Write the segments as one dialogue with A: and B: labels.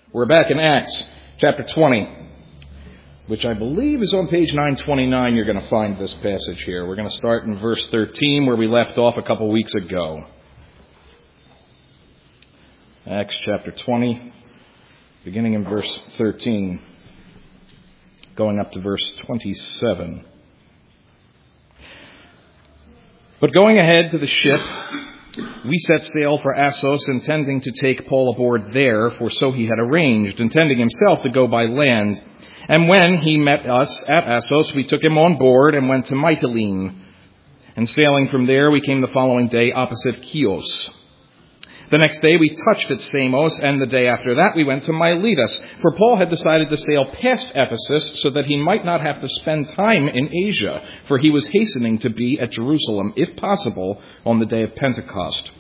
A: We're back in Acts chapter 20, which I believe is on page 929. You're going to find this passage here. We're going to start in verse 13 where we left off a couple weeks ago. Acts chapter 20, beginning in verse 13, going up to verse 27. But going ahead to the ship, we set sail for Assos, intending to take Paul aboard there, for so he had arranged, intending himself to go by land. And when he met us at Assos, we took him on board and went to Mytilene. And sailing from there, we came the following day opposite Chios. The next day we touched at Samos, and the day after that we went to Miletus, for Paul had decided to sail past Ephesus so that he might not have to spend time in Asia, for he was hastening to be at Jerusalem, if possible, on the day of Pentecost.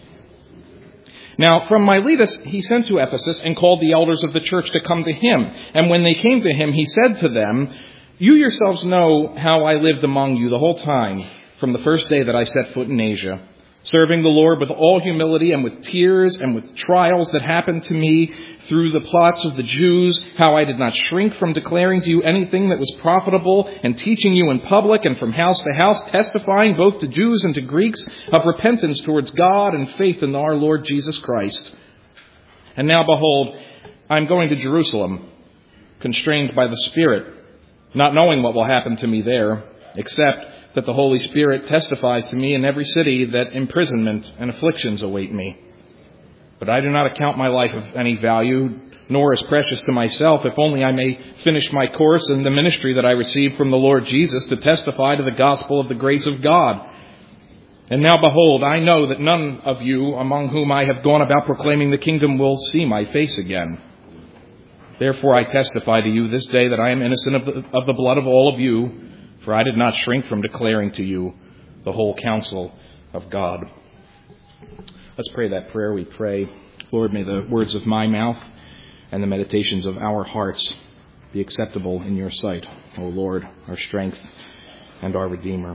A: Now, from Miletus he sent to Ephesus and called the elders of the church to come to him. And when they came to him, he said to them, "You yourselves know how I lived among you the whole time, from the first day that I set foot in Asia, serving the Lord with all humility and with tears and with trials that happened to me through the plots of the Jews, how I did not shrink from declaring to you anything that was profitable and teaching you in public and from house to house, testifying both to Jews and to Greeks of repentance towards God and faith in our Lord Jesus Christ. And now behold, I am going to Jerusalem, constrained by the Spirit, not knowing what will happen to me there, except that the Holy Spirit testifies to me in every city that imprisonment and afflictions await me. But I do not account my life of any value, nor as precious to myself, if only I may finish my course in the ministry that I received from the Lord Jesus to testify to the gospel of the grace of God. And now behold, I know that none of you among whom I have gone about proclaiming the kingdom will see my face again. Therefore I testify to you this day that I am innocent of the blood of all of you, for I did not shrink from declaring to you the whole counsel of God." Let's pray that prayer. We pray, Lord, may the words of my mouth and the meditations of our hearts be acceptable in your sight, O Lord, our strength and our Redeemer.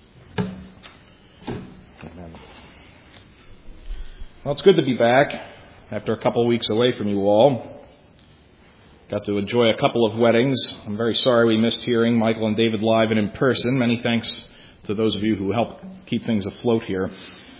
A: Amen. Well, it's good to be back after a couple of weeks away from you all. Got to enjoy a couple of weddings. I'm very sorry we missed hearing Michael and David live and in person. Many thanks to those of you who helped keep things afloat here.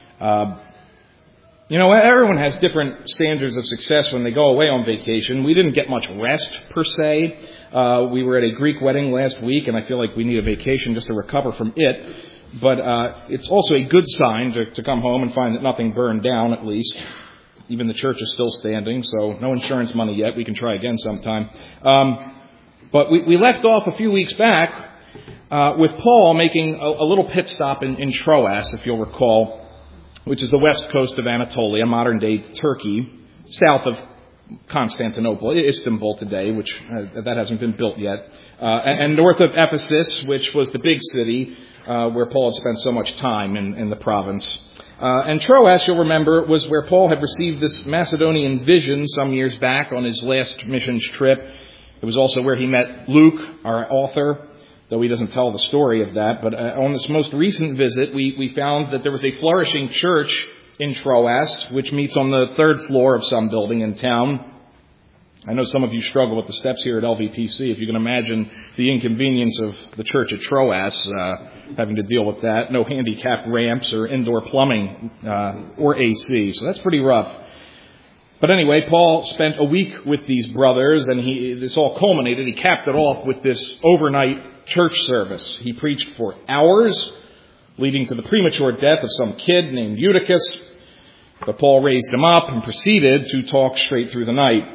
A: Everyone has different standards of success when they go away on vacation. We didn't get much rest, per se. We were at a Greek wedding last week, and I feel like we need a vacation just to recover from it. But it's also a good sign to come home and find that nothing burned down, at least. Even the church is still standing, so no insurance money yet. We can try again sometime. But we left off a few weeks back with Paul making a little pit stop in Troas, if you'll recall, which is the west coast of Anatolia, modern-day Turkey, south of Constantinople, Istanbul today, which that hasn't been built yet, and north of Ephesus, which was the big city where Paul had spent so much time in the province. And Troas, you'll remember, was where Paul had received this Macedonian vision some years back on his last missions trip. It was also where he met Luke, our author, though he doesn't tell the story of that. But on this most recent visit, we found that there was a flourishing church in Troas, which meets on the third floor of some building in town. I know some of you struggle with the steps here at LVPC. If you can imagine the inconvenience of the church at Troas, having to deal with that. No handicap ramps or indoor plumbing or AC. So that's pretty rough. But anyway, Paul spent a week with these brothers, and this all culminated. He capped it off with this overnight church service. He preached for hours, leading to the premature death of some kid named Eutychus. But Paul raised him up and proceeded to talk straight through the night.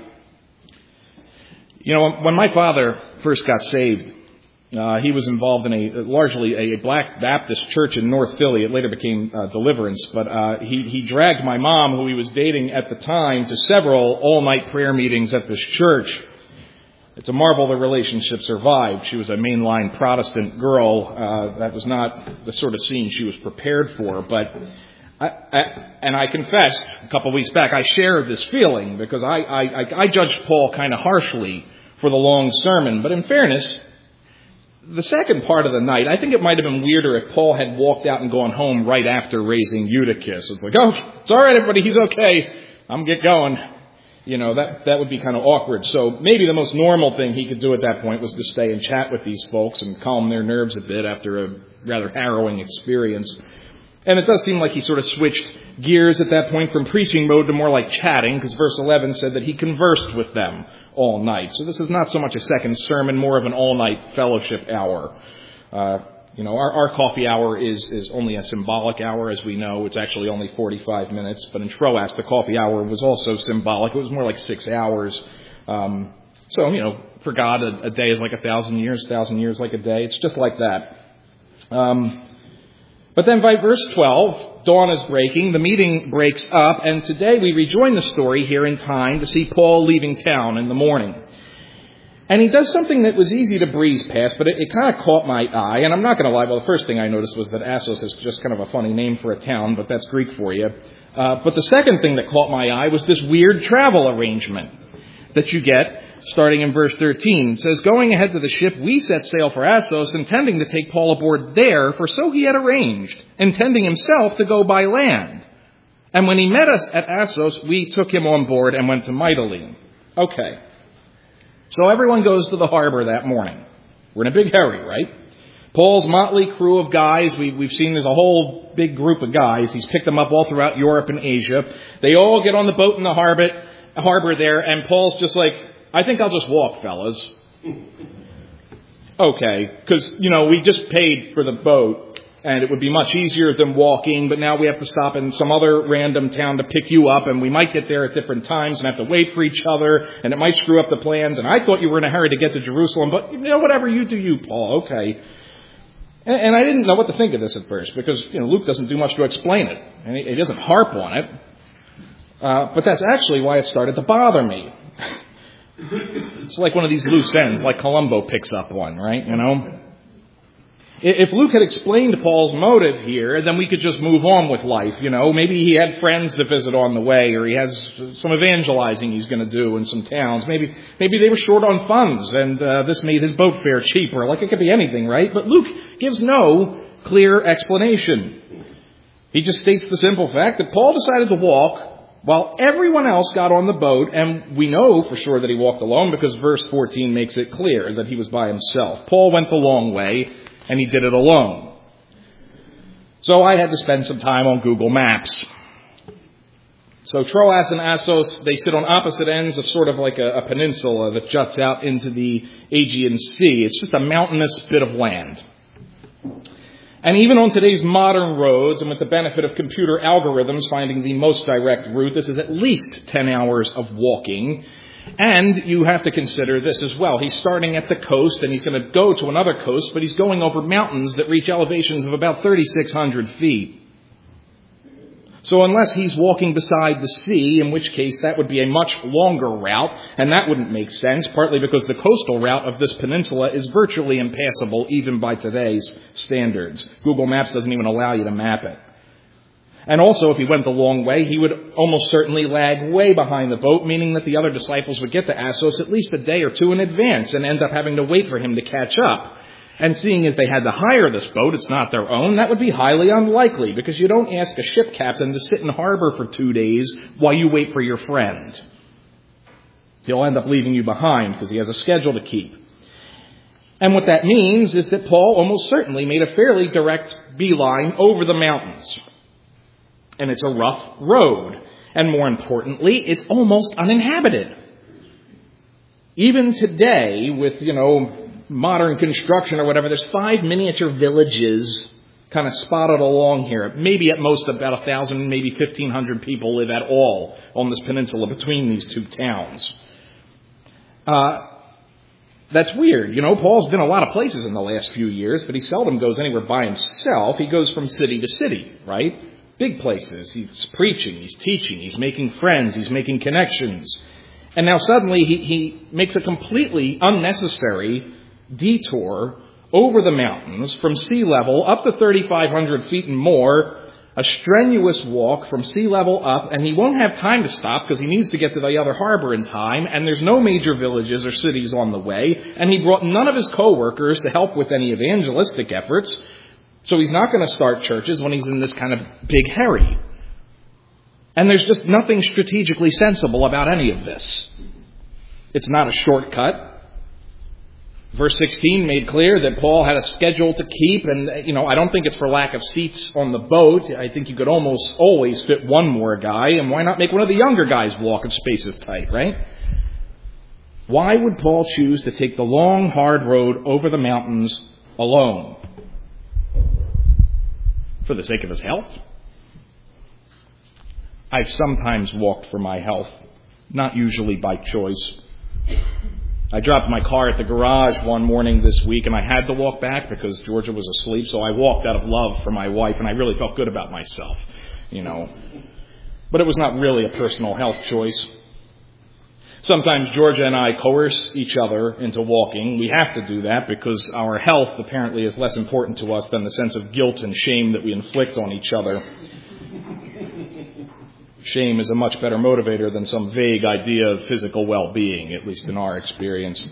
A: When my father first got saved, he was involved in largely a Black Baptist church in North Philly. It later became Deliverance, but he dragged my mom, who he was dating at the time, to several all-night prayer meetings at this church. It's a marvel the relationship survived. She was a mainline Protestant girl. That was not the sort of scene she was prepared for, but I confessed a couple of weeks back, I shared this feeling because I judged Paul kind of harshly for the long sermon. But in fairness, the second part of the night, I think it might have been weirder if Paul had walked out and gone home right after raising Eutychus. It's like, oh, it's all right, everybody, he's okay. I'm going to get going. that would be kind of awkward. So maybe the most normal thing he could do at that point was to stay and chat with these folks and calm their nerves a bit after a rather harrowing experience. And it does seem like he sort of switched gears at that point from preaching mode to more like chatting, because verse 11 said that he conversed with them all night. So this is not so much a second sermon, more of an all-night fellowship hour. Our coffee hour is only a symbolic hour, as we know. It's actually only 45 minutes. But in Troas, the coffee hour was also symbolic. It was more like 6 hours. For God, a day is like 1,000 years, 1,000 years like a day. It's just like that. But then by verse 12, dawn is breaking, the meeting breaks up, and today we rejoin the story here in time to see Paul leaving town in the morning. And he does something that was easy to breeze past, but it kind of caught my eye. And I'm not going to lie, well, the first thing I noticed was that Assos is just kind of a funny name for a town, but that's Greek for you. But the second thing that caught my eye was this weird travel arrangement that you get starting in verse 13. It says, going ahead to the ship, we set sail for Assos, intending to take Paul aboard there, for so he had arranged, intending himself to go by land. And when he met us at Assos, we took him on board and went to Mytilene. Okay. So everyone goes to the harbor that morning. We're in a big hurry, right? Paul's motley crew of guys, we've seen there's a whole big group of guys. He's picked them up all throughout Europe and Asia. They all get on the boat in the harbor there, and Paul's just like, I think I'll just walk, fellas. Okay, because, we just paid for the boat, and it would be much easier than walking, but now we have to stop in some other random town to pick you up, and we might get there at different times and have to wait for each other, and it might screw up the plans, and I thought you were in a hurry to get to Jerusalem, but, whatever you do, you, Paul, okay. And I didn't know what to think of this at first, because, Luke doesn't do much to explain it, and he doesn't harp on it. But that's actually why it started to bother me. It's like one of these loose ends, like Columbo picks up one, right? If Luke had explained Paul's motive here, then we could just move on with life, Maybe he had friends to visit on the way, or he has some evangelizing he's going to do in some towns. Maybe they were short on funds, and this made his boat fare cheaper. Like, it could be anything, right? But Luke gives no clear explanation. He just states the simple fact that Paul decided to walk while everyone else got on the boat, and we know for sure that he walked alone because verse 14 makes it clear that he was by himself. Paul went the long way, and he did it alone. So I had to spend some time on Google Maps. So Troas and Assos, they sit on opposite ends of sort of like a peninsula that juts out into the Aegean Sea. It's just a mountainous bit of land. And even on today's modern roads, and with the benefit of computer algorithms finding the most direct route, this is at least 10 hours of walking. And you have to consider this as well. He's starting at the coast, and he's going to go to another coast, but he's going over mountains that reach elevations of about 3,600 feet. So unless he's walking beside the sea, in which case that would be a much longer route, and that wouldn't make sense, partly because the coastal route of this peninsula is virtually impassable, even by today's standards. Google Maps doesn't even allow you to map it. And also, if he went the long way, he would almost certainly lag way behind the boat, meaning that the other disciples would get to Assos at least a day or two in advance and end up having to wait for him to catch up. And seeing as they had to hire this boat, it's not their own, that would be highly unlikely, because you don't ask a ship captain to sit in harbor for 2 days while you wait for your friend. He'll end up leaving you behind because he has a schedule to keep. And what that means is that Paul almost certainly made a fairly direct beeline over the mountains. And it's a rough road. And more importantly, it's almost uninhabited. Even today, with, modern construction or whatever, there's 5 miniature villages kind of spotted along here. Maybe at most about 1,000, maybe 1,500 people live at all on this peninsula between these two towns. That's weird. Paul's been a lot of places in the last few years, but he seldom goes anywhere by himself. He goes from city to city, right? Big places. He's preaching, he's teaching, he's making friends, he's making connections. And now suddenly he makes a completely unnecessary detour over the mountains from sea level up to 3,500 feet and more, a strenuous walk from sea level up, and he won't have time to stop because he needs to get to the other harbor in time, and there's no major villages or cities on the way, and he brought none of his co-workers to help with any evangelistic efforts, so he's not going to start churches when he's in this kind of big hurry. And there's just nothing strategically sensible about any of this. It's not a shortcut. Verse 16 made clear that Paul had a schedule to keep, and, I don't think it's for lack of seats on the boat. I think you could almost always fit one more guy, and why not make one of the younger guys walk if space is tight, right? Why would Paul choose to take the long, hard road over the mountains alone? For the sake of his health? I've sometimes walked for my health, not usually by choice. I dropped my car at the garage one morning this week, and I had to walk back because Georgia was asleep, so I walked out of love for my wife, and I really felt good about myself, But it was not really a personal health choice. Sometimes Georgia and I coerce each other into walking. We have to do that because our health apparently is less important to us than the sense of guilt and shame that we inflict on each other. Shame is a much better motivator than some vague idea of physical well-being, at least in our experience.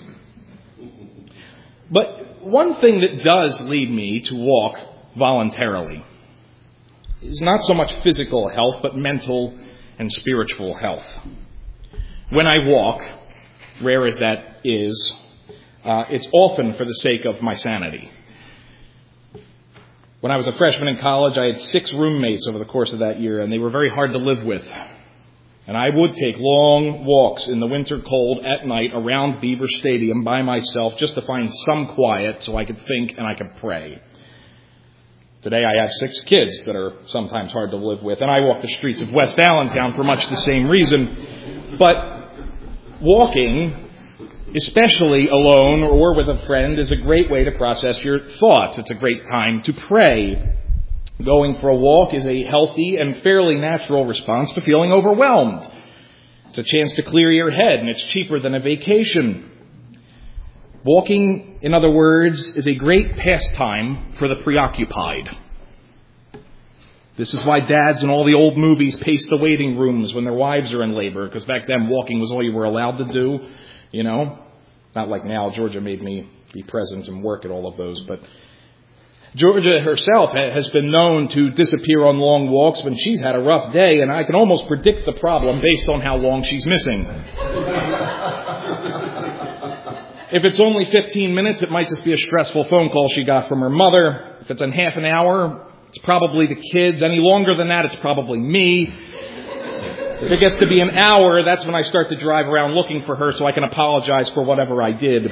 A: But one thing that does lead me to walk voluntarily is not so much physical health, but mental and spiritual health. When I walk, rare as that is, it's often for the sake of my sanity. When I was a freshman in college, I had 6 roommates over the course of that year, and they were very hard to live with. And I would take long walks in the winter cold at night around Beaver Stadium by myself just to find some quiet so I could think and I could pray. Today I have 6 kids that are sometimes hard to live with, and I walk the streets of West Allentown for much the same reason. But walking, especially alone or with a friend, is a great way to process your thoughts. It's a great time to pray. Going for a walk is a healthy and fairly natural response to feeling overwhelmed. It's a chance to clear your head, and it's cheaper than a vacation. Walking, in other words, is a great pastime for the preoccupied. This is why dads in all the old movies pace the waiting rooms when their wives are in labor, because back then walking was all you were allowed to do, Not like now. Georgia made me be present and work at all of those. But Georgia herself has been known to disappear on long walks when she's had a rough day, and I can almost predict the problem based on how long she's missing. If it's only 15 minutes, it might just be a stressful phone call she got from her mother. If it's in half an hour, it's probably the kids. Any longer than that, it's probably me. If it gets to be an hour, that's when I start to drive around looking for her so I can apologize for whatever I did.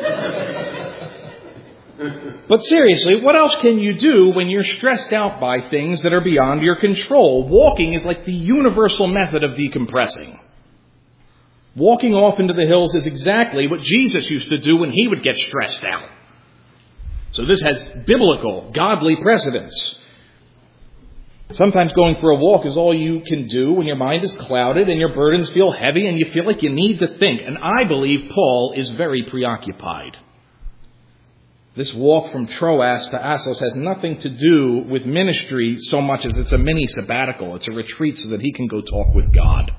A: But seriously, what else can you do when you're stressed out by things that are beyond your control? Walking is like the universal method of decompressing. Walking off into the hills is exactly what Jesus used to do when he would get stressed out. So this has biblical, godly precedence. Sometimes going for a walk is all you can do when your mind is clouded and your burdens feel heavy and you feel like you need to think. And I believe Paul is very preoccupied. This walk from Troas to Assos has nothing to do with ministry so much as it's a mini sabbatical. It's a retreat so that he can go talk with God.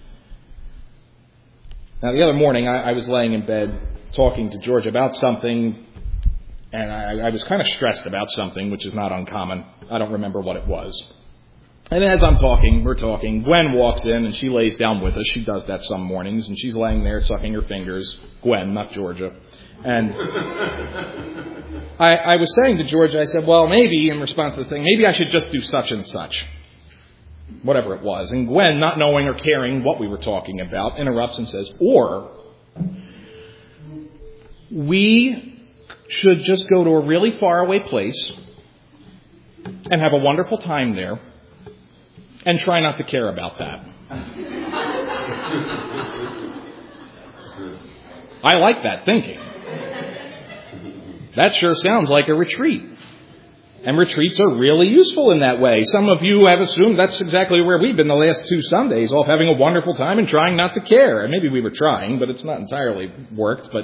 A: Now, the other morning, I was laying in bed talking to George about something, and I was kind of stressed about something, which is not uncommon. I don't remember what it was. And as we're talking, Gwen walks in, and she lays down with us. She does that some mornings, and she's laying there sucking her fingers. Gwen, not Georgia. And I was saying to Georgia, I said, well, maybe, in response to the thing, maybe I should just do such and such. Whatever it was. And Gwen, not knowing or caring what we were talking about, interrupts and says, or we should just go to a really faraway place and have a wonderful time there and try not to care about that. I like that thinking. That sure sounds like a retreat. And retreats are really useful in that way. Some of you have assumed that's exactly where we've been the last 2 Sundays, off having a wonderful time and trying not to care. And maybe we were trying, but it's not entirely worked. But,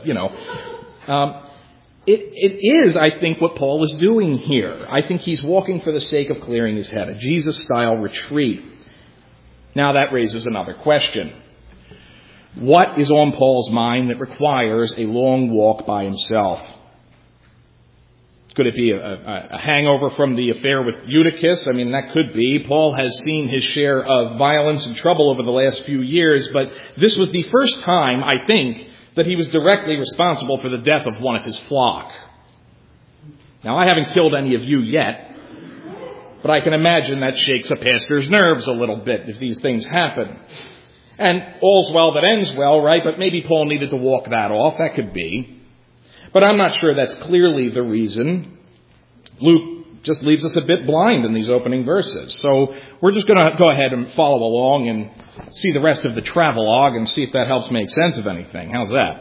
A: it is, I think, what Paul is doing here. I think he's walking for the sake of clearing his head, a Jesus-style retreat. Now that raises another question. What is on Paul's mind that requires a long walk by himself? Could it be a hangover from the affair with Eutychus? I mean, that could be. Paul has seen his share of violence and trouble over the last few years, but this was the first time, I think, that he was directly responsible for the death of one of his flock. Now, I haven't killed any of you yet, but I can imagine that shakes a pastor's nerves a little bit if these things happen. And all's well that ends well, right? But maybe Paul needed to walk that off. That could be. But I'm not sure that's clearly the reason. Luke just leaves us a bit blind in these opening verses. So we're just going to go ahead and follow along and see the rest of the travelogue and see if that helps make sense of anything. How's that?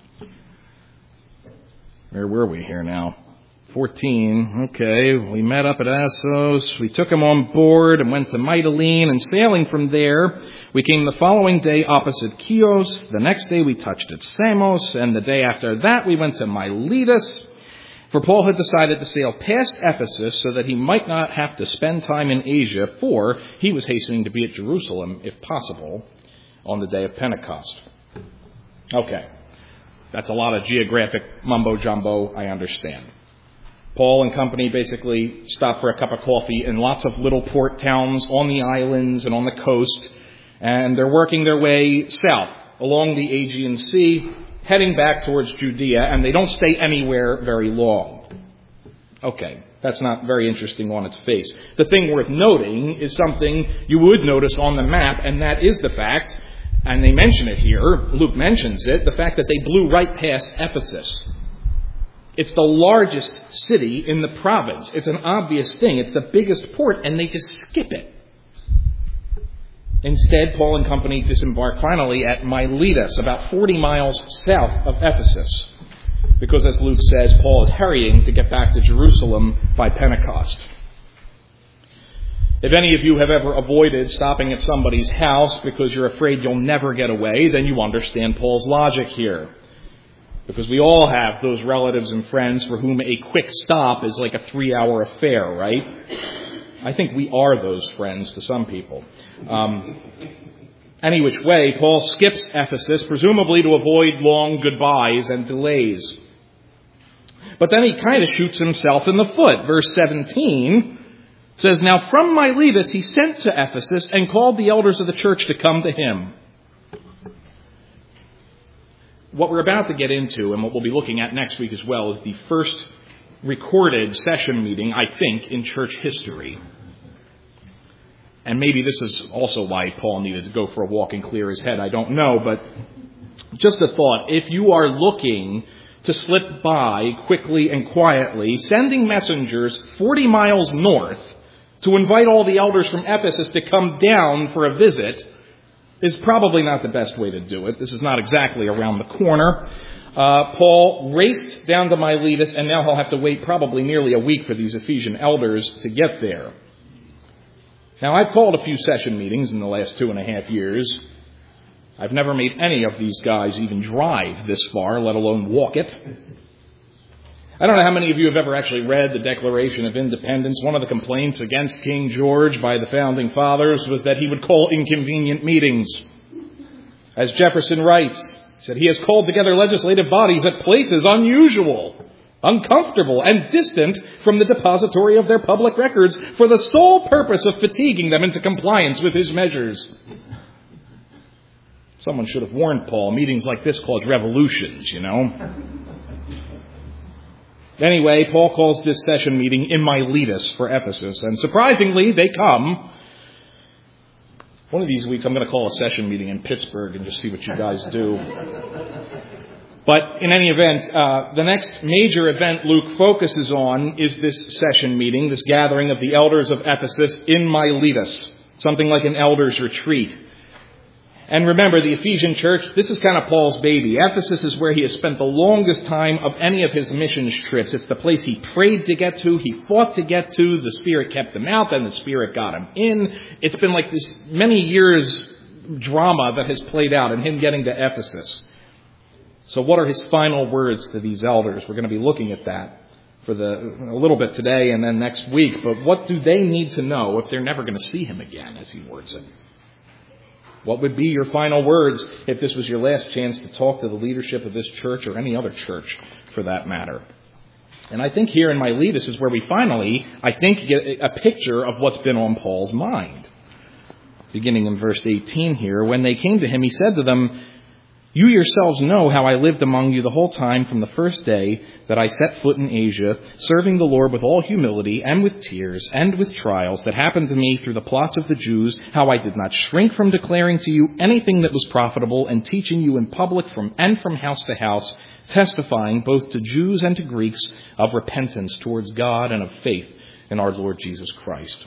A: Where were we here now? 14. Okay, we met up at Assos. We took him on board and went to Mytilene, and sailing from there, we came the following day opposite Chios. The next day we touched at Samos, and the day after that we went to Miletus. For Paul had decided to sail past Ephesus so that he might not have to spend time in Asia, for he was hastening to be at Jerusalem, if possible, on the day of Pentecost. Okay, that's a lot of geographic mumbo-jumbo, I understand. Paul and company basically stopped for a cup of coffee in lots of little port towns on the islands and on the coast, and they're working their way south along the Aegean Sea, heading back towards Judea, and they don't stay anywhere very long. Okay, that's not very interesting on its face. The thing worth noting is something you would notice on the map, and that is the fact, and they mention it here, Luke mentions it, the fact that they blew right past Ephesus. It's the largest city in the province. It's an obvious thing. It's the biggest port, and they just skip it. Instead, Paul and company disembark finally at Miletus, about 40 miles south of Ephesus, because, as Luke says, Paul is hurrying to get back to Jerusalem by Pentecost. If any of you have ever avoided stopping at somebody's house because you're afraid you'll never get away, then you understand Paul's logic here. Because we all have those relatives and friends for whom a quick stop is like a 3-hour affair, right? I think we are those friends to some people. Any which way, Paul skips Ephesus, presumably to avoid long goodbyes and delays. But then he kind of shoots himself in the foot. Verse 17 says, Now from Miletus he sent to Ephesus and called the elders of the church to come to him. What we're about to get into, and what we'll be looking at next week as well, is the first recorded session meeting, I think, in church history. And maybe this is also why Paul needed to go for a walk and clear his head. I don't know, but just a thought. If you are looking to slip by quickly and quietly, sending messengers 40 miles north to invite all the elders from Ephesus to come down for a visit is probably not the best way to do it. This is not exactly around the corner. Paul raced down to Miletus, and now he'll have to wait probably nearly a week for these Ephesian elders to get there. Now, I've called a few session meetings in the last 2.5 years. I've never made any of these guys even drive this far, let alone walk it. I don't know how many of you have ever actually read the Declaration of Independence. One of the complaints against King George by the Founding Fathers was that he would call inconvenient meetings. As Jefferson writes, he said, he has called together legislative bodies at places unusual, uncomfortable, and distant from the depository of their public records for the sole purpose of fatiguing them into compliance with his measures. Someone should have warned Paul, meetings like this cause revolutions, you know. Anyway, Paul calls this session meeting in Miletus for Ephesus, and surprisingly, they come. One of these weeks, I'm going to call a session meeting in Pittsburgh and just see what you guys do. But in any event, the next major event Luke focuses on is this session meeting, this gathering of the elders of Ephesus in Miletus, something like an elders' retreat. And remember, the Ephesian church, this is kind of Paul's baby. Ephesus is where he has spent the longest time of any of his missions trips. It's the place he prayed to get to, he fought to get to, the Spirit kept him out, then the Spirit got him in. It's been like this many years drama that has played out in him getting to Ephesus. So what are his final words to these elders? We're going to be looking at that for a little bit today and then next week. But what do they need to know if they're never going to see him again, as he words it? What would be your final words if this was your last chance to talk to the leadership of this church or any other church for that matter? And I think here in my lead, is where we finally, I think, get a picture of what's been on Paul's mind. Beginning in verse 18 here, when they came to him, he said to them, "You yourselves know how I lived among you the whole time from the first day that I set foot in Asia, serving the Lord with all humility and with tears and with trials that happened to me through the plots of the Jews, how I did not shrink from declaring to you anything that was profitable and teaching you in public from house to house, testifying both to Jews and to Greeks of repentance towards God and of faith in our Lord Jesus Christ."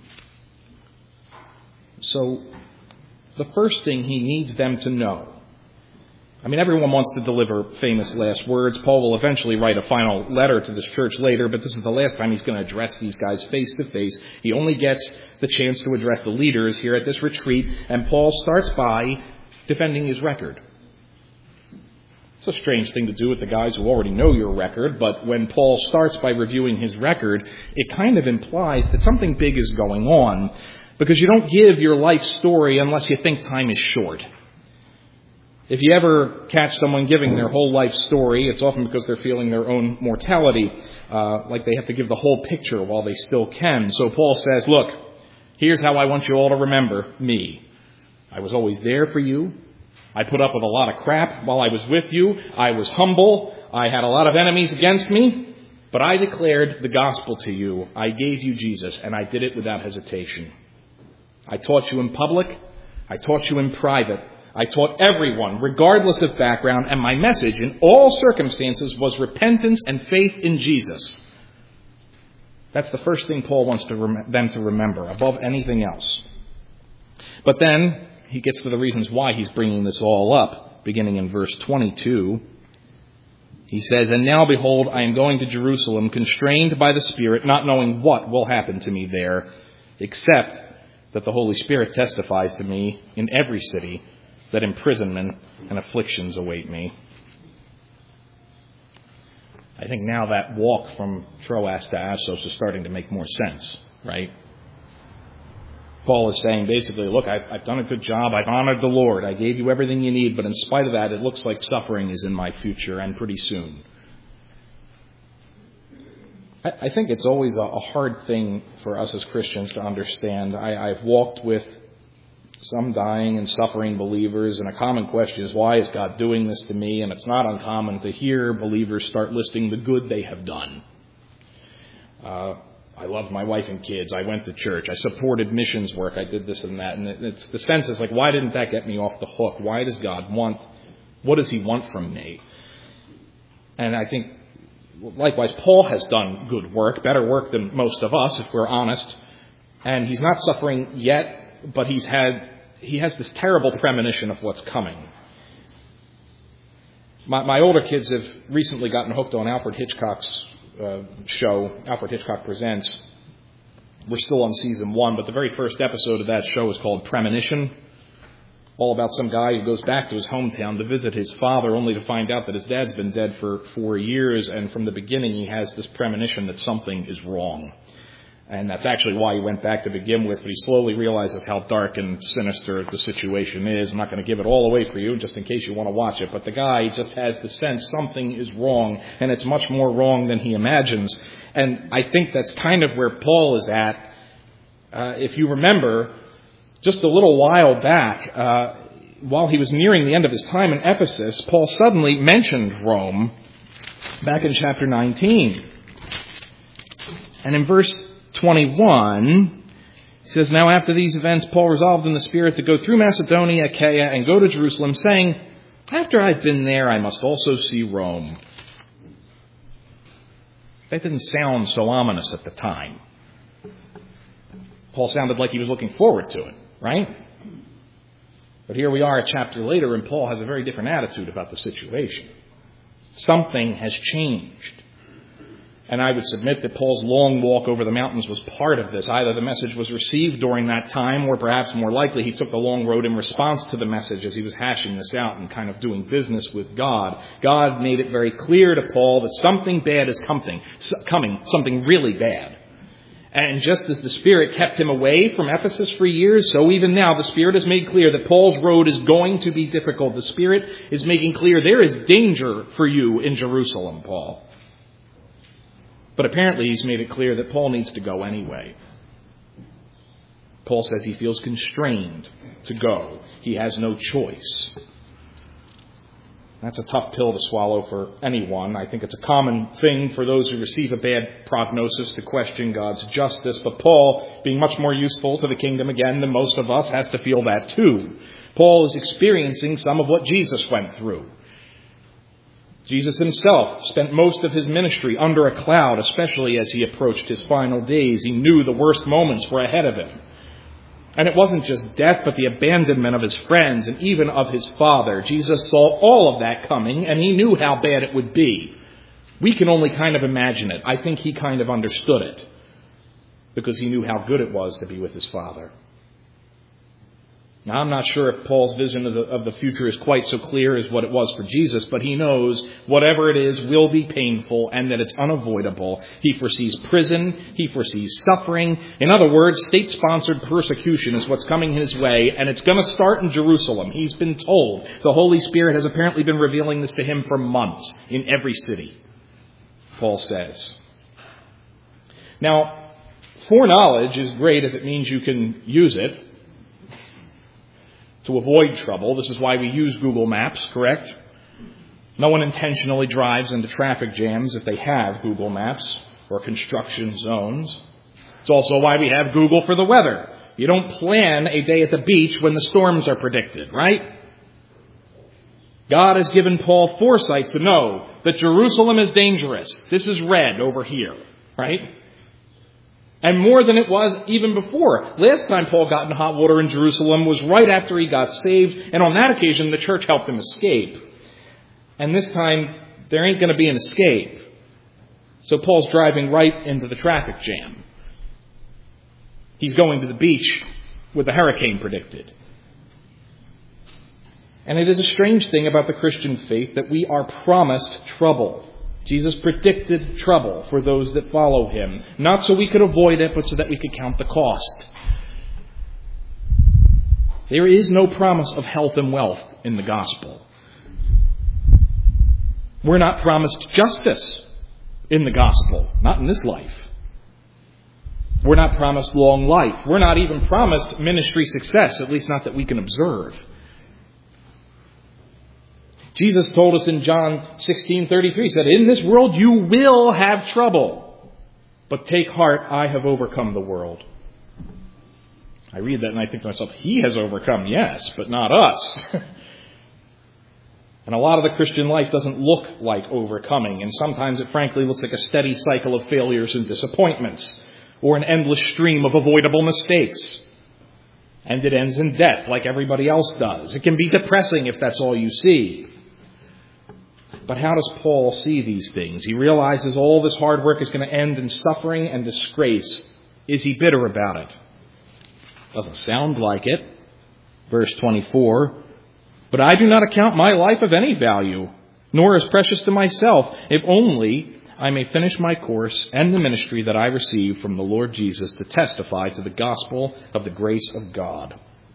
A: So, the first thing he needs them to know. I mean, everyone wants to deliver famous last words. Paul will eventually write a final letter to this church later, but this is the last time he's going to address these guys face to face. He only gets the chance to address the leaders here at this retreat, and Paul starts by defending his record. It's a strange thing to do with the guys who already know your record, but when Paul starts by reviewing his record, it kind of implies that something big is going on, because you don't give your life story unless you think time is short. If you ever catch someone giving their whole life story, it's often because they're feeling their own mortality, like they have to give the whole picture while they still can. So Paul says, look, here's how I want you all to remember me. I was always there for you. I put up with a lot of crap while I was with you. I was humble. I had a lot of enemies against me. But I declared the gospel to you. I gave you Jesus, and I did it without hesitation. I taught you in public. I taught you in private. I taught everyone, regardless of background, and my message in all circumstances was repentance and faith in Jesus. That's the first thing Paul wants them to remember, above anything else. But then he gets to the reasons why he's bringing this all up, beginning in verse 22. He says, "And now, behold, I am going to Jerusalem, constrained by the Spirit, not knowing what will happen to me there, except that the Holy Spirit testifies to me in every city that imprisonment and afflictions await me." I think now that walk from Troas to Assos is starting to make more sense, right? Paul is saying basically, look, I've done a good job. I've honored the Lord. I gave you everything you need. But in spite of that, it looks like suffering is in my future, and pretty soon. I think it's always a hard thing for us as Christians to understand. I've walked with some dying and suffering believers, and a common question is, why is God doing this to me? And it's not uncommon to hear believers start listing the good they have done. I loved my wife and kids. I went to church. I supported missions work. I did this and that. And it's the sense is like, why didn't that get me off the hook? Why does God want, what does he want from me? And I think, likewise, Paul has done good work, better work than most of us, if we're honest. And he's not suffering yet, but he has this terrible premonition of what's coming. My older kids have recently gotten hooked on Alfred Hitchcock's show, Alfred Hitchcock Presents. We're still on season 1, but the very first episode of that show is called Premonition. All about some guy who goes back to his hometown to visit his father, only to find out that his dad's been dead for 4 years, and from the beginning he has this premonition that something is wrong. And that's actually why he went back to begin with, but he slowly realizes how dark and sinister the situation is. I'm not going to give it all away for you, just in case you want to watch it. But the guy just has the sense something is wrong, and it's much more wrong than he imagines. And I think that's kind of where Paul is at. If you remember, just a little while back, while he was nearing the end of his time in Ephesus, Paul suddenly mentioned Rome back in chapter 19. And in verse 21, he says, "Now after these events, Paul resolved in the Spirit to go through Macedonia, Achaia, and go to Jerusalem, saying, 'After I've been there, I must also see Rome.'" That didn't sound so ominous at the time. Paul sounded like he was looking forward to it, right? But here we are a chapter later, and Paul has a very different attitude about the situation. Something has changed. And I would submit that Paul's long walk over the mountains was part of this. Either the message was received during that time, or perhaps more likely he took the long road in response to the message as he was hashing this out and kind of doing business with God. God made it very clear to Paul that something bad is coming, something really bad. And just as the Spirit kept him away from Ephesus for years, so even now the Spirit has made clear that Paul's road is going to be difficult. The Spirit is making clear there is danger for you in Jerusalem, Paul. But apparently he's made it clear that Paul needs to go anyway. Paul says he feels constrained to go. He has no choice. That's a tough pill to swallow for anyone. I think it's a common thing for those who receive a bad prognosis to question God's justice. But Paul, being much more useful to the kingdom again than most of us, has to feel that too. Paul is experiencing some of what Jesus went through. Jesus himself spent most of his ministry under a cloud, especially as he approached his final days. He knew the worst moments were ahead of him. And it wasn't just death, but the abandonment of his friends and even of his Father. Jesus saw all of that coming, and he knew how bad it would be. We can only kind of imagine it. I think he kind of understood it, because he knew how good it was to be with his Father. Now, I'm not sure if Paul's vision of the future is quite so clear as what it was for Jesus, but he knows whatever it is will be painful and that it's unavoidable. He foresees prison. He foresees suffering. In other words, state-sponsored persecution is what's coming his way, and it's going to start in Jerusalem. He's been told. The Holy Spirit has apparently been revealing this to him for months in every city, Paul says. Now, foreknowledge is great if it means you can use it to avoid trouble. This is why we use Google Maps, correct? No one intentionally drives into traffic jams if they have Google Maps or construction zones. It's also why we have Google for the weather. You don't plan a day at the beach when the storms are predicted, right? God has given Paul foresight to know that Jerusalem is dangerous. This is red over here, right? And more than it was even before. Last time Paul got in hot water in Jerusalem was right after he got saved. And on that occasion, the church helped him escape. And this time, there ain't going to be an escape. So Paul's driving right into the traffic jam. He's going to the beach with a hurricane predicted. And it is a strange thing about the Christian faith that we are promised trouble. Jesus predicted trouble for those that follow him. Not so we could avoid it, but so that we could count the cost. There is no promise of health and wealth in the gospel. We're not promised justice in the gospel. Not in this life. We're not promised long life. We're not even promised ministry success, at least not that we can observe. Jesus told us in John 16:33, he said, "In this world you will have trouble, but take heart, I have overcome the world." I read that and I think to myself, he has overcome, yes, but not us. And a lot of the Christian life doesn't look like overcoming, and sometimes it frankly looks like a steady cycle of failures and disappointments, or an endless stream of avoidable mistakes. And it ends in death like everybody else does. It can be depressing if that's all you see. But how does Paul see these things? He realizes all this hard work is going to end in suffering and disgrace. Is he bitter about it? Doesn't sound like it. Verse 24, "But I do not account my life of any value, nor as precious to myself, if only I may finish my course and the ministry that I received from the Lord Jesus to testify to the gospel of the grace of God."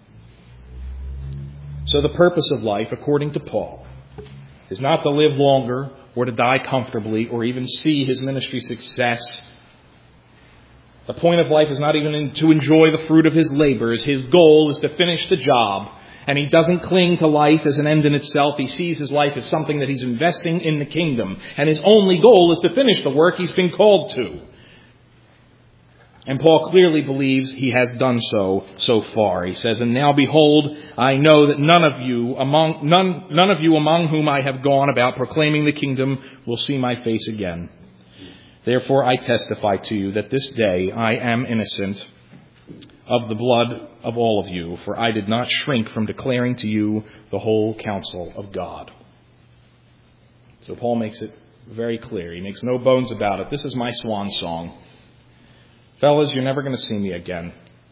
A: So the purpose of life, according to Paul, is not to live longer or to die comfortably or even see his ministry success. The point of life is not even to enjoy the fruit of his labors. His goal is to finish the job. And he doesn't cling to life as an end in itself. He sees his life as something that he's investing in the kingdom. And his only goal is to finish the work he's been called to. And Paul clearly believes he has done so far. He says, "And now behold, I know that none of you among whom I have gone about proclaiming the kingdom will see my face again. Therefore I testify to you that this day I am innocent of the blood of all of you, for I did not shrink from declaring to you the whole counsel of God." So Paul makes it very clear. He makes no bones about it. This is my swan song. Fellas, you're never going to see me again.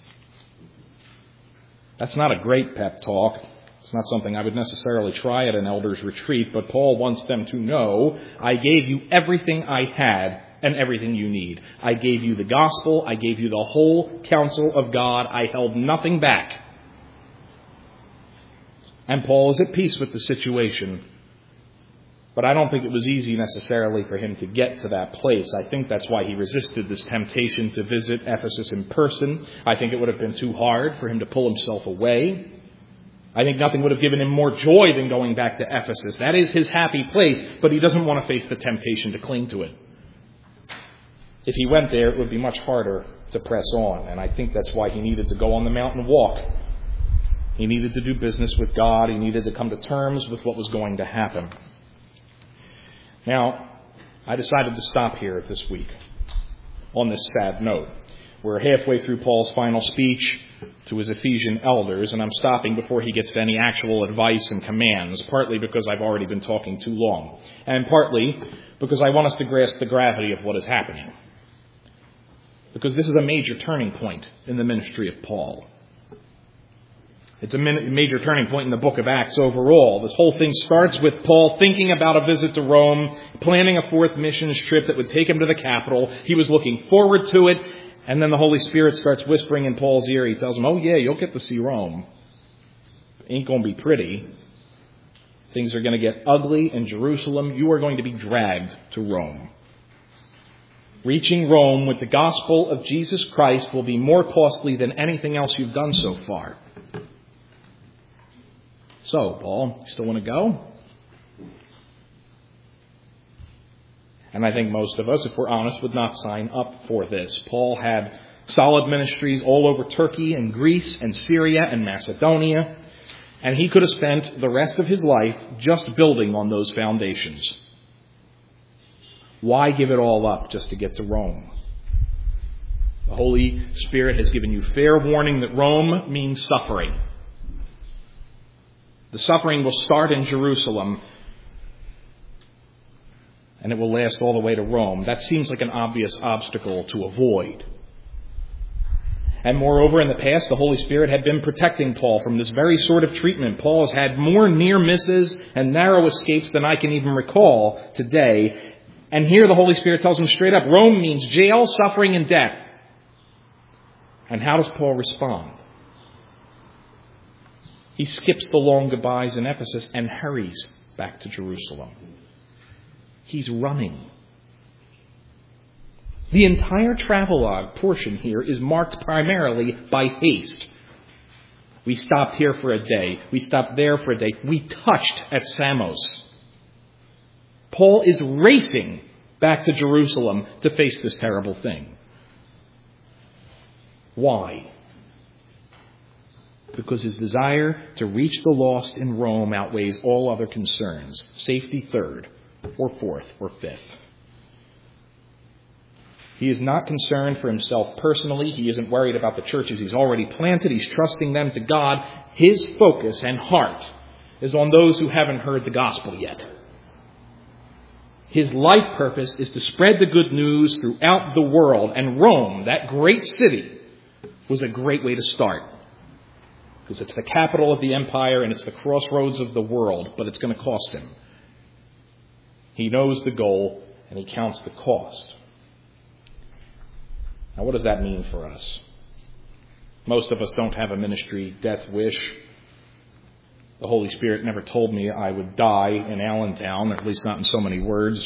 A: That's not a great pep talk. It's not something I would necessarily try at an elder's retreat, but Paul wants them to know, I gave you everything I had and everything you need. I gave you the gospel. I gave you the whole counsel of God. I held nothing back. And Paul is at peace with the situation. But I don't think it was easy necessarily for him to get to that place. I think that's why he resisted this temptation to visit Ephesus in person. I think it would have been too hard for him to pull himself away. I think nothing would have given him more joy than going back to Ephesus. That is his happy place, but he doesn't want to face the temptation to cling to it. If he went there, it would be much harder to press on, and I think that's why he needed to go on the mountain walk. He needed to do business with God. He needed to come to terms with what was going to happen. Now, I decided to stop here this week on this sad note. We're halfway through Paul's final speech to his Ephesian elders, and I'm stopping before he gets to any actual advice and commands, partly because I've already been talking too long, and partly because I want us to grasp the gravity of what is happening. Because this is a major turning point in the ministry of Paul. It's a major turning point in the book of Acts overall. This whole thing starts with Paul thinking about a visit to Rome, planning a fourth missions trip that would take him to the capital. He was looking forward to it, and then the Holy Spirit starts whispering in Paul's ear. He tells him, oh yeah, you'll get to see Rome. Ain't going to be pretty. Things are going to get ugly in Jerusalem. You are going to be dragged to Rome. Reaching Rome with the gospel of Jesus Christ will be more costly than anything else you've done so far. So, Paul, you still want to go? And I think most of us, if we're honest, would not sign up for this. Paul had solid ministries all over Turkey and Greece and Syria and Macedonia, and he could have spent the rest of his life just building on those foundations. Why give it all up just to get to Rome? The Holy Spirit has given you fair warning that Rome means suffering. The suffering will start in Jerusalem, and it will last all the way to Rome. That seems like an obvious obstacle to avoid. And moreover, in the past, the Holy Spirit had been protecting Paul from this very sort of treatment. Paul has had more near misses and narrow escapes than I can even recall today. And here the Holy Spirit tells him straight up, Rome means jail, suffering, and death. And how does Paul respond? He skips the long goodbyes in Ephesus and hurries back to Jerusalem. He's running. The entire travelogue portion here is marked primarily by haste. We stopped here for a day. We stopped there for a day. We touched at Samos. Paul is racing back to Jerusalem to face this terrible thing. Why? Because his desire to reach the lost in Rome outweighs all other concerns. Safety third, or fourth, or fifth. He is not concerned for himself personally. He isn't worried about the churches he's already planted. He's trusting them to God. His focus and heart is on those who haven't heard the gospel yet. His life purpose is to spread the good news throughout the world. And Rome, that great city, was a great way to start. Because it's the capital of the empire and it's the crossroads of the world, but it's going to cost him. He knows the goal and he counts the cost. Now, what does that mean for us? Most of us don't have a ministry death wish. The Holy Spirit never told me I would die in Allentown, or at least not in so many words.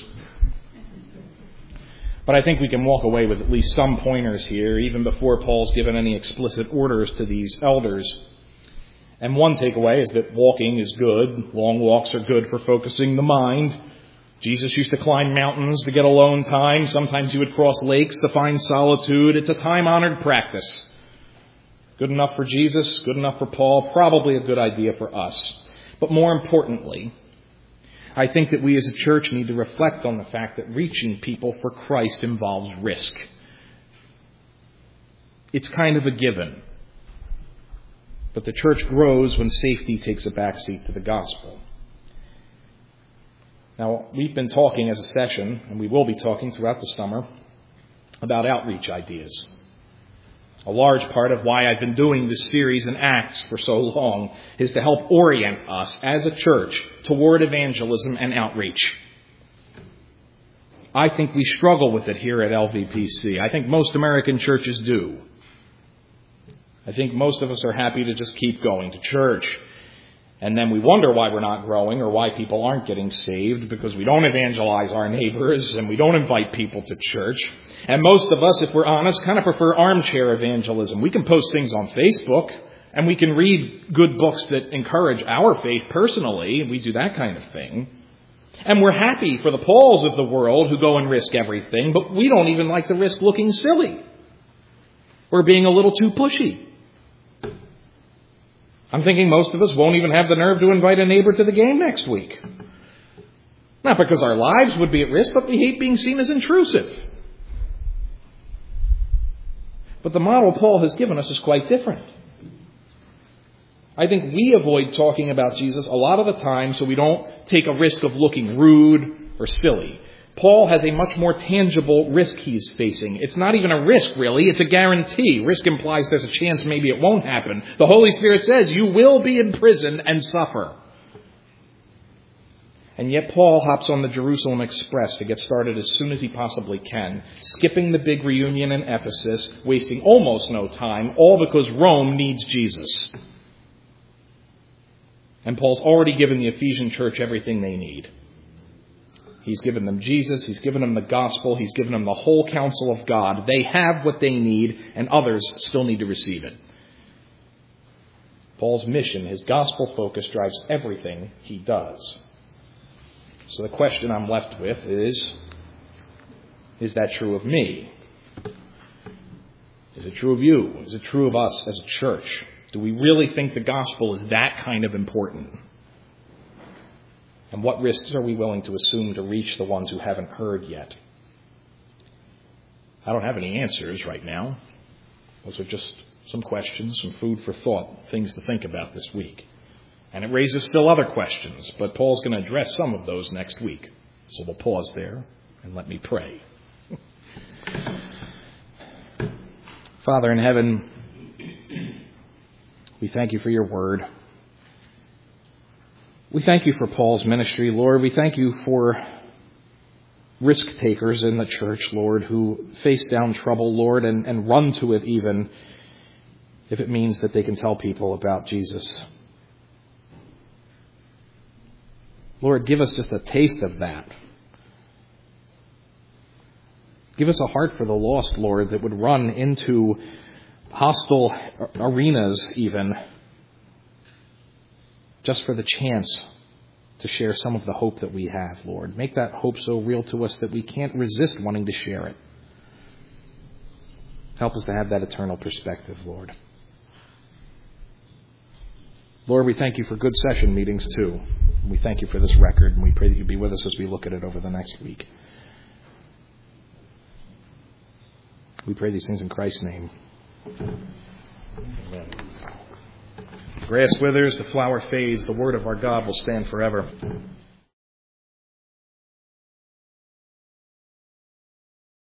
A: But I think we can walk away with at least some pointers here, even before Paul's given any explicit orders to these elders. And one takeaway is that walking is good. Long walks are good for focusing the mind. Jesus used to climb mountains to get alone time. Sometimes he would cross lakes to find solitude. It's a time-honored practice. Good enough for Jesus, good enough for Paul, probably a good idea for us. But more importantly, I think that we as a church need to reflect on the fact that reaching people for Christ involves risk. It's kind of a given. But the church grows when safety takes a backseat to the gospel. Now, we've been talking as a session, and we will be talking throughout the summer, about outreach ideas. A large part of why I've been doing this series in Acts for so long is to help orient us as a church toward evangelism and outreach. I think we struggle with it here at LVPC. I think most American churches do. I think most of us are happy to just keep going to church. And then we wonder why we're not growing or why people aren't getting saved, because we don't evangelize our neighbors and we don't invite people to church. And most of us, if we're honest, kind of prefer armchair evangelism. We can post things on Facebook and we can read good books that encourage our faith personally. We do that kind of thing. And we're happy for the Pauls of the world who go and risk everything, but we don't even like to risk looking silly or being a little too pushy. I'm thinking most of us won't even have the nerve to invite a neighbor to the game next week. Not because our lives would be at risk, but we hate being seen as intrusive. But the model Paul has given us is quite different. I think we avoid talking about Jesus a lot of the time so we don't take a risk of looking rude or silly. Paul has a much more tangible risk he's facing. It's not even a risk, really. It's a guarantee. Risk implies there's a chance maybe it won't happen. The Holy Spirit says you will be in prison and suffer. And yet Paul hops on the Jerusalem Express to get started as soon as he possibly can, skipping the big reunion in Ephesus, wasting almost no time, all because Rome needs Jesus. And Paul's already given the Ephesian church everything they need. He's given them Jesus. He's given them the gospel. He's given them the whole counsel of God. They have what they need, and others still need to receive it. Paul's mission, his gospel focus, drives everything he does. So the question I'm left with is that true of me? Is it true of you? Is it true of us as a church? Do we really think the gospel is that kind of important? And what risks are we willing to assume to reach the ones who haven't heard yet? I don't have any answers right now. Those are just some questions, some food for thought, things to think about this week. And it raises still other questions, but Paul's going to address some of those next week. So we'll pause there and let me pray. Father in heaven, we thank you for your word. We thank you for Paul's ministry, Lord. We thank you for risk takers in the church, Lord, who face down trouble, Lord, and run to it even if it means that they can tell people about Jesus. Lord, give us just a taste of that. Give us a heart for the lost, Lord, that would run into hostile arenas even, just for the chance to share some of the hope that we have, Lord. Make that hope so real to us that we can't resist wanting to share it. Help us to have that eternal perspective, Lord. Lord, we thank you for good session meetings too. We thank you for this record, and we pray that you be with us as we look at it over the next week. We pray these things in Christ's name. Amen. The grass withers, the flower fades, the word of our God will stand forever.